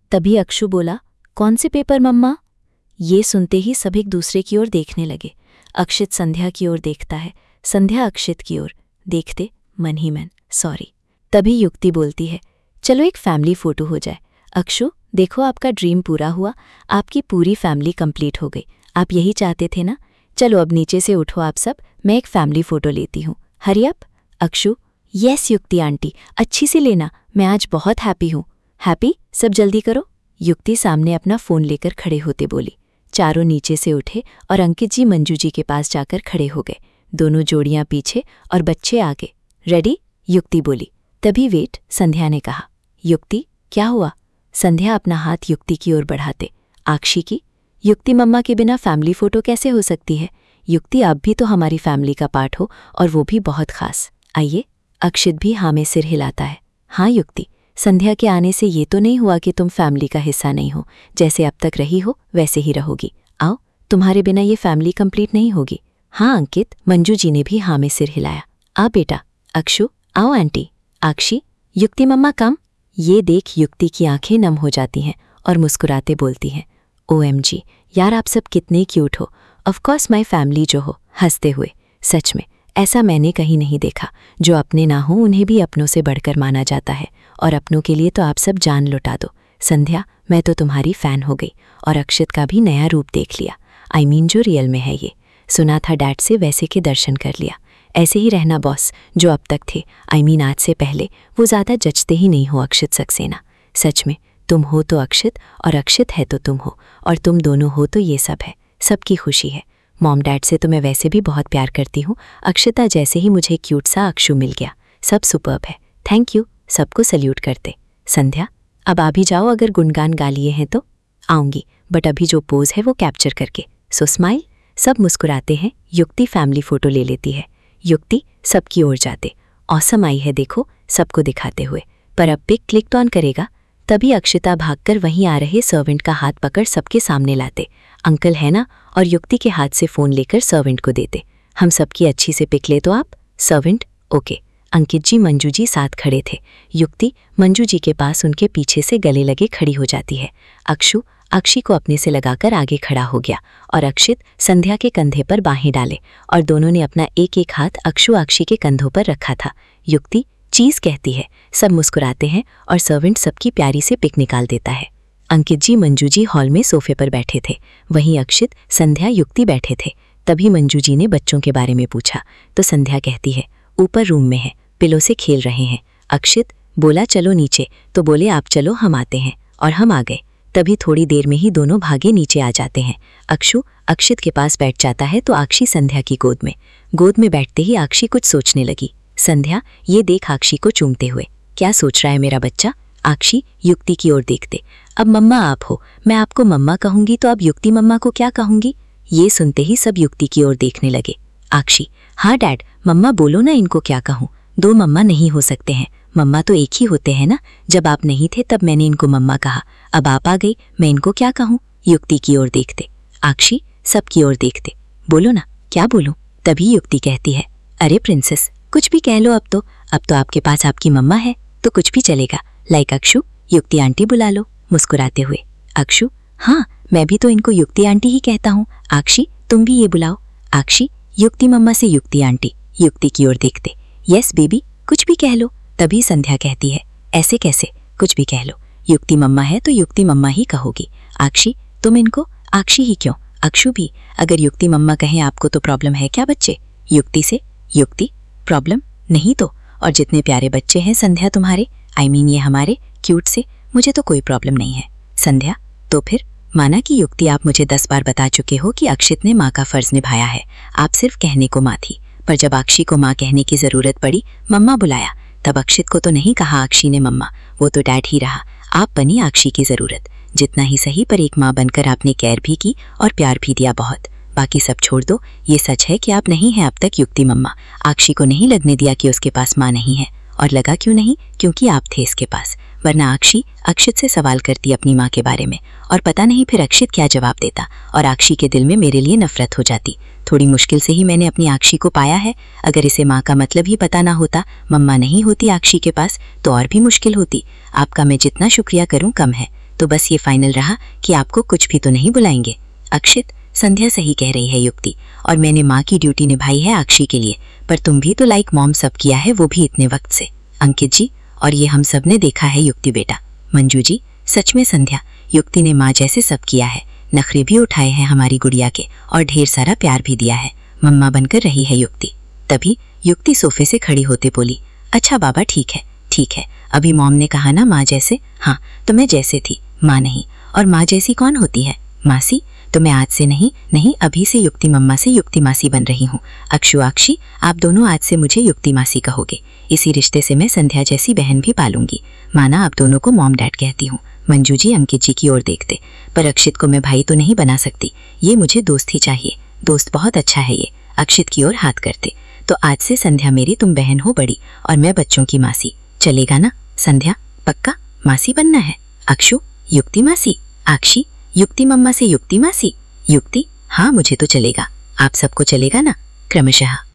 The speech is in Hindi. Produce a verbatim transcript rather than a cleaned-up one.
तभी अक्षु बोला, कौन से पेपर मम्मा? ये सुनते ही सब एक दूसरे की ओर देखने लगे। अक्षित संध्या की ओर देखता है, संध्या अक्षित की ओर देखते मन ही मन सॉरी। तभी युक्ति बोलती है, चलो एक फैमिली फ़ोटो हो जाए। अक्षु देखो, आपका ड्रीम पूरा हुआ, आपकी पूरी फैमिली कंप्लीट हो गई। आप यही चाहते थे ना? चलो अब नीचे से उठो आप सब, मैं एक फैमिली फ़ोटो लेती हूँ। Hurry up. Akshu, yes Yukti aunty, अच्छी सी लेना, मैं आज बहुत हैप्पी हूँ। हैप्पी? सब जल्दी करो। युक्ति सामने अपना फ़ोन लेकर खड़े होते बोली। चारों नीचे से उठे और अंकित जी मंजू जी के पास जाकर खड़े हो गए। दोनों जोड़ियां पीछे और बच्चे आगे। रेडी? युक्ति बोली। तभी वेट, संध्या ने कहा। युक्ति, क्या हुआ? संध्या अपना हाथ युक्ति की ओर बढ़ाते। आक्षी की? युक्ति मम्मा के बिना फैमिली फ़ोटो कैसे हो सकती है? युक्ति, आप भी तो हमारी फैमिली का पार्ट हो, और वो भी बहुत खास। आइए। अक्षित भी हाँ में सिर हिलाता है। हाँ युक्ति, संध्या के आने से ये तो नहीं हुआ कि तुम फैमिली का हिस्सा नहीं हो। जैसे अब तक रही हो वैसे ही रहोगी। आओ, तुम्हारे बिना ये फैमिली कंप्लीट नहीं होगी। हाँ अंकित, मंजू जी ने भी हाँ में सिर हिलाया। आ बेटा। अक्षु, आओ आंटी। आक्षी, युक्ति मम्मा कम। ये देख युक्ति की आंखें नम हो जाती हैं और मुस्कुराते बोलती हैं, ओ एम जी, यार आप सब कितने क्यूट हो। ऑफकोर्स माई फैमिली जो हो। हंसते हुए, सच में ऐसा मैंने कहीं नहीं देखा। जो अपने ना हो उन्हें भी अपनों से बढ़कर माना जाता है, और अपनों के लिए तो आप सब जान लुटा दो। संध्या, मैं तो तुम्हारी फ़ैन हो गई, और अक्षित का भी नया रूप देख लिया। आई I मीन mean, जो रियल में है ये। सुना था डैड से, वैसे के दर्शन कर लिया। ऐसे ही रहना बॉस, जो अब तक थे। आई I मीन mean, आज से पहले वो ज़्यादा जचते ही नहीं हो अक्षित सक्सेना। सच में तुम हो तो अक्षित, और अक्षित है तो तुम हो, और तुम दोनों हो तो ये सब है। सबकी खुशी है। मॉम डैड से तो मैं वैसे भी बहुत प्यार करती हूँ। अक्षिता जैसे ही मुझे क्यूट सा अक्षु मिल गया। सब सुपर्ब है। Thank you. सबको सल्यूट करते। संध्या, अब आ भी जाओ, अगर गुणगान गा लिए हैं तो। आऊँगी, बट अभी जो पोज है वो कैप्चर करके। So smile. सब मुस्कुराते हैं। युक्ति फैमिली फ़ोटो ले लेती है। युक्ति सबकी ओर जाते। ऑसम आई है देखो, सबको दिखाते हुए। पर अब पिक क्लिक तो ऑन करेगा। तभी अक्षिता भागकर वहीं आ रहे सर्वेंट का हाथ पकड़ सबके सामने लाते। अंकल है ना? और युक्ति के हाथ से फ़ोन लेकर सर्वेंट को देते। हम सबकी अच्छी से पिक ले तो आप। Servant, okay. अंकित जी मंजू जी साथ खड़े थे। युक्ति मंजू जी के पास उनके पीछे से गले लगे खड़ी हो जाती है। अक्षु अक्षी को अपने से लगाकर आगे खड़ा हो गया, और अक्षित संध्या के कंधे पर बाहें डाले, और दोनों ने अपना एक एक हाथ अक्षु अक्षी के कंधों पर रखा था। युक्ति चीज़ कहती है। सब मुस्कुराते हैं, और सर्वेंट सबकी प्यारी से पिक निकाल देता है। अंकित जी मंजू जी हॉल में सोफे पर बैठे थे। वहीं अक्षित संध्या युक्ति बैठे थे। तभी मंजू जी ने बच्चों के बारे में पूछा तो संध्या कहती है, ऊपर रूम में है, पिलो से खेल रहे हैं। अक्षित बोला, चलो नीचे, तो बोले आप चलो हम आते हैं, और हम आ गए। तभी थोड़ी देर में ही दोनों भागे नीचे आ जाते हैं। अक्षु अक्षित के पास बैठ जाता है तो आक्षी संध्या की गोद में। गोद में बैठते ही आक्षी कुछ सोचने लगी। संध्या ये देख आक्षी को चूमते हुए, क्या सोच रहा है मेरा बच्चा? आक्षी युक्ति की ओर देखते। अब मम्मा आप हो, मैं आपको मम्मा कहूंगी तो अब युक्ति मम्मा को क्या कहूंगी? ये सुनते ही सब युक्ति की ओर देखने लगे। आक्षी, हाँ डैड, मम्मा बोलो ना, इनको क्या कहूँ? दो मम्मा नहीं हो सकते हैं, मम्मा तो एक ही होते हैं ना। जब आप नहीं थे तब मैंने इनको मम्मा कहा, अब आप आ गई, मैं इनको क्या कहूँ? युक्ति की ओर देखते। आक्षी सब की ओर देखते, बोलो ना, क्या बोलूं? तभी युक्ति कहती है, अरे प्रिंसेस, कुछ भी कह लो, अब तो अब तो आपके पास आपकी मम्मा है, तो कुछ भी चलेगा। लाइक अक्षु, युक्ति आंटी बुला लो। मुस्कुराते हुए अक्षु, हाँ मैं भी तो इनको युक्ति आंटी ही कहता हूँ। आक्षी तुम भी ये बुलाओ। आक्षी युक्ति मम्मा से युक्ति आंटी। युक्ति की ओर देखते, यस बेबी, कुछ भी कह लो। तभी संध्या कहती है, ऐसे कैसे, कुछ भी कह लो, युक्ति मम्मा है तो युक्ति मम्मा ही कहोगी। आक्षी तुम इनको आक्षी ही क्यों? अक्षु भी, अगर युक्ति मम्मा कहें आपको तो प्रॉब्लम है क्या बच्चे? युक्ति से, युक्ति प्रॉब्लम नहीं तो, और जितने प्यारे बच्चे हैं संध्या तुम्हारे, आई मीन ये हमारे क्यूट से, मुझे तो कोई प्रॉब्लम नहीं है। संध्या, तो फिर माना कि युक्ति आप मुझे दस बार बता चुके हो कि अक्षित ने माँ का फर्ज निभाया है, आप सिर्फ कहने को माँ थी, पर जब आक्षी को माँ कहने की जरूरत पड़ी, मम्मा बुलाया, तब अक्षित को तो नहीं कहा आक्षी ने मम्मा, वो तो डैड ही रहा। आप बनी आक्षी की जरूरत, जितना ही सही, पर एक माँ बनकर आपने केयर भी की और प्यार भी दिया बहुत। बाकी सब छोड़ दो, ये सच है कि आप नहीं हैं अब तक युक्ति मम्मा। आक्षी को नहीं लगने दिया कि उसके पास माँ नहीं है, और लगा क्यों नहीं, क्योंकि आप थे इसके पास, वरना आक्षी अक्षित से सवाल करती अपनी माँ के बारे में, और पता नहीं फिर अक्षित क्या जवाब देता, और आक्षी के दिल में मेरे लिए नफरत हो जाती। थोड़ी मुश्किल से ही मैंने अपनी आक्षी को पाया है, अगर इसे माँ का मतलब ही पता ना होता, मम्मा नहीं होती आक्षी के पास, तो और भी मुश्किल होती। आपका मैं जितना शुक्रिया करूँ कम है। तो बस ये फाइनल रहा कि आपको कुछ भी तो नहीं बुलाएंगे। अक्षित, संध्या सही कह रही है युक्ति, और मैंने माँ की ड्यूटी निभाई है आक्षी के लिए, पर तुम भी तो लाइक मॉम सब किया है, वो भी इतने वक्त से। अंकित जी, और ये हम सब ने देखा है युक्ति बेटा। मंजू जी, सच में संध्या, युक्ति ने माँ जैसे सब किया है, नखरे भी उठाए हैं हमारी गुड़िया के और ढेर सारा प्यार भी दिया है। मम्मा बनकर रही है युक्ति। तभी युक्ति सोफे से खड़ी होते बोली, अच्छा बाबा ठीक है ठीक है, अभी मॉम ने कहा ना माँ जैसे, हाँ तो मैं जैसे थी, माँ नहीं। और माँ जैसी कौन होती है? मासी। तो मैं आज से नहीं नहीं अभी से युक्ति मम्मा से युक्ति मासी बन रही हूँ। अक्षु आक्षी, आप दोनों आज से मुझे युक्ति मासी कहोगे। इसी रिश्ते से मैं संध्या जैसी बहन भी पालूंगी। माना आप दोनों को मॉम डैड कहती हूँ। मंजू जी अंकित जी की ओर देखते, पर अक्षित को मैं भाई तो नहीं बना सकती, ये मुझे दोस्त ही चाहिए। दोस्त बहुत अच्छा है ये। अक्षित की ओर हाथ करते, तो आज से संध्या मेरी तुम बहन हो बड़ी, और मैं बच्चों की मासी। चलेगा ना संध्या? पक्का मासी बनना है? अक्षु, युक्ति मासी। आक्षी, युक्ति मम्मा से युक्ति मासी। युक्ति, हाँ मुझे तो चलेगा। आप सबको चलेगा ना? क्रमशः